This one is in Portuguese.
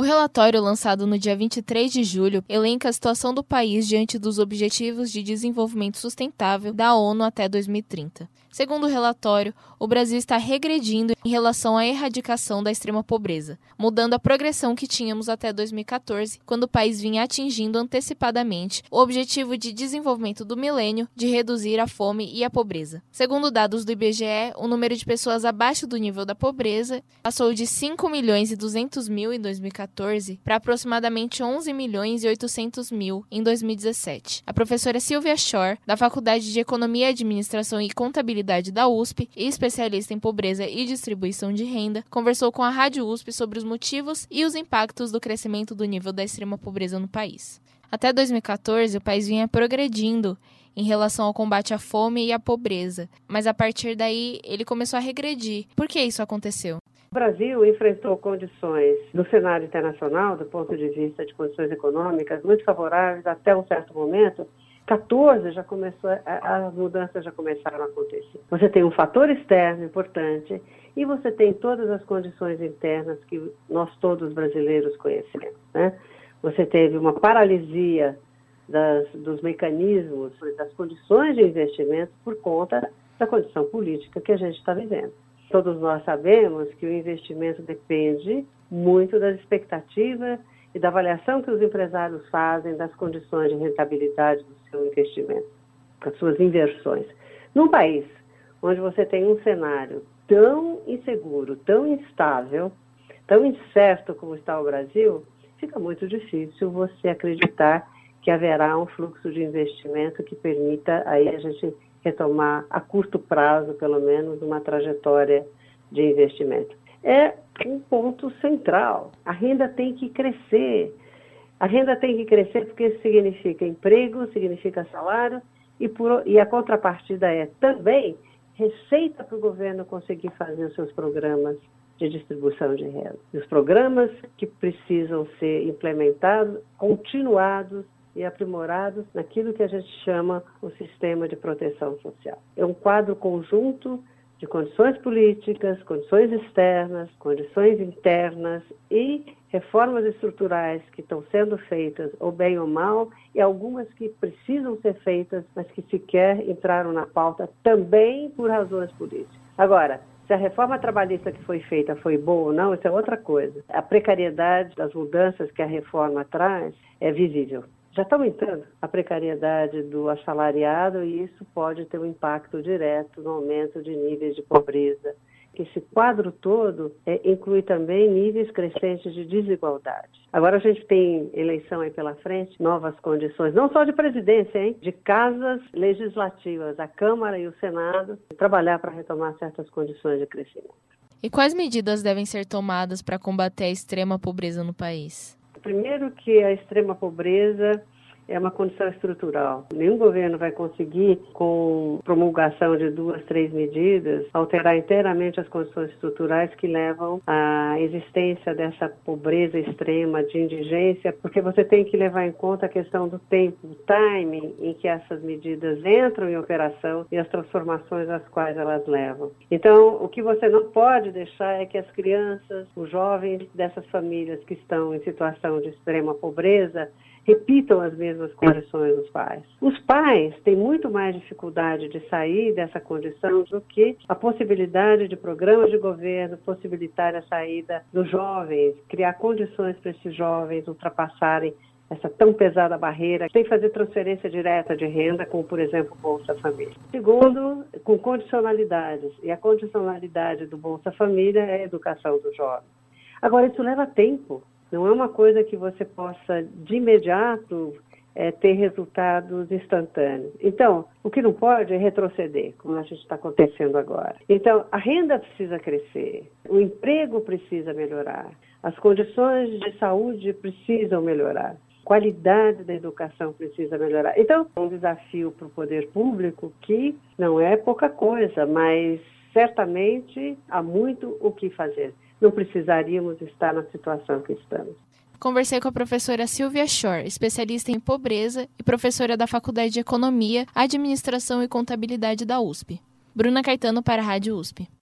O relatório, lançado no dia 23 de julho, elenca a situação do país diante dos Objetivos de Desenvolvimento Sustentável da ONU até 2030. Segundo o relatório, o Brasil está regredindo em relação à erradicação da extrema pobreza, mudando a progressão que tínhamos até 2014, quando o país vinha atingindo antecipadamente o Objetivo de Desenvolvimento do Milênio de reduzir a fome e a pobreza. Segundo dados do IBGE, o número de pessoas abaixo do nível da pobreza passou de 5.200.000 em 2014 para aproximadamente 11.800.000 em 2017. A professora Silvia Schor, da Faculdade de Economia, Administração e Contabilidade da USP e especialista em pobreza e distribuição de renda, conversou com a Rádio USP sobre os motivos e os impactos do crescimento do nível da extrema pobreza no país. Até 2014, o país vinha progredindo em relação ao combate à fome e à pobreza, mas a partir daí ele começou a regredir. Por que isso aconteceu? O Brasil enfrentou condições do cenário internacional, do ponto de vista de condições econômicas, muito favoráveis até um certo momento. 14 já começou, as mudanças já começaram a acontecer. Você tem um fator externo importante e você tem todas as condições internas que nós todos brasileiros conhecemos, né? Você teve uma paralisia dos mecanismos, das condições de investimento por conta da condição política que a gente está vivendo. Todos nós sabemos que o investimento depende muito das expectativas e da avaliação que os empresários fazem das condições de rentabilidade do seu investimento, das suas inversões. Num país onde você tem um cenário tão inseguro, tão instável, tão incerto como está o Brasil, fica muito difícil você acreditar que haverá um fluxo de investimento que permita aí a gente retomar a curto prazo, pelo menos, uma trajetória de investimento. É um ponto central. A renda tem que crescer. A renda tem que crescer porque isso significa emprego, significa salário e a contrapartida é também receita para o governo conseguir fazer os seus programas de distribuição de renda. E os programas que precisam ser implementados, continuados e aprimorados naquilo que a gente chama o sistema de proteção social. É um quadro conjunto de condições políticas, condições externas, condições internas e reformas estruturais que estão sendo feitas, ou bem ou mal, e algumas que precisam ser feitas, mas que sequer entraram na pauta também por razões políticas. Agora, se a reforma trabalhista que foi feita foi boa ou não, isso é outra coisa. A precariedade das mudanças que a reforma traz é visível. Já está aumentando a precariedade do assalariado e isso pode ter um impacto direto no aumento de níveis de pobreza. Esse quadro todo inclui também níveis crescentes de desigualdade. Agora a gente tem eleição aí pela frente, novas condições, não só de presidência, hein? De casas legislativas, a Câmara e o Senado, trabalhar para retomar certas condições de crescimento. E quais medidas devem ser tomadas para combater a extrema pobreza no país? Primeiro que a extrema pobreza é uma condição estrutural. Nenhum governo vai conseguir, com promulgação de 2, 3 medidas, alterar inteiramente as condições estruturais que levam à existência dessa pobreza extrema, de indigência, porque você tem que levar em conta a questão do tempo, o timing em que essas medidas entram em operação e as transformações às quais elas levam. Então, o que você não pode deixar é que as crianças, os jovens dessas famílias que estão em situação de extrema pobreza, repitam as mesmas condições dos pais. Os pais têm muito mais dificuldade de sair dessa condição do que a possibilidade de programas de governo possibilitar a saída dos jovens, criar condições para esses jovens ultrapassarem essa tão pesada barreira, tem que fazer transferência direta de renda, como, por exemplo, Bolsa Família. Segundo, com condicionalidades. E a condicionalidade do Bolsa Família é a educação do jovem. Agora, isso leva tempo. Não é uma coisa que você possa, de imediato, ter resultados instantâneos. Então, o que não pode é retroceder, como a gente está acontecendo agora. Então, a renda precisa crescer, o emprego precisa melhorar, as condições de saúde precisam melhorar, a qualidade da educação precisa melhorar. Então, é um desafio para o poder público que não é pouca coisa, mas certamente há muito o que fazer. Não precisaríamos estar na situação que estamos. Conversei com a professora Silvia Schor, especialista em pobreza e professora da Faculdade de Economia, Administração e Contabilidade da USP. Bruna Caetano para a Rádio USP.